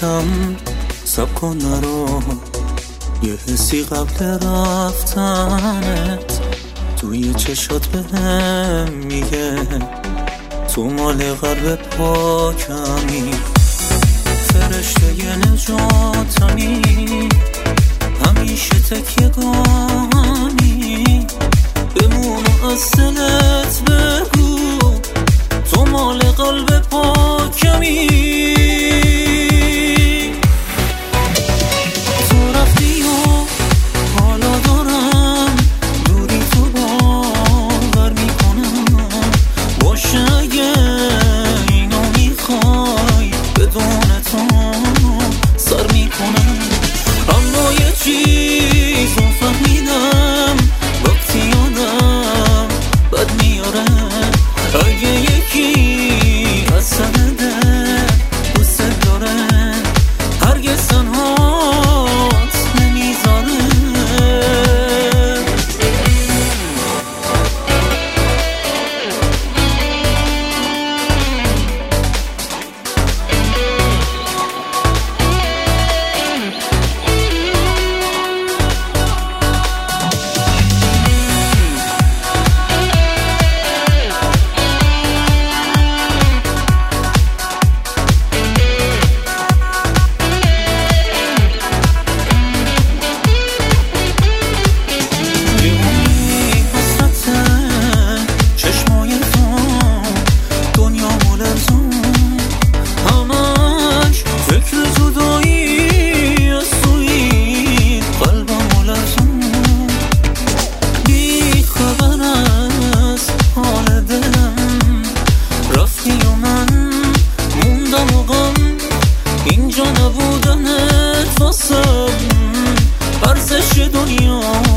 یکم سب کن نرو، یه حسی قبل رفتنت توی چشات بهم میگه تو مال قلب پاکمی، فرشته ی نجاتمی، همیشه تکیه‌گاهمی، بمون و از دلت بگو تو مال قلب پاکمی. تو رفتی و حالا دارم دوری تو باور میکنم، باشه اگه اینو میخوای بدون تو سر میکنم، اما یه چیز رو فهمیدم وقتی یادم بد میاره، اگه یکی از سنده دوست داره هرگز تنهات نمیذاره. اینجا نبودنت واسم ارزش دنیا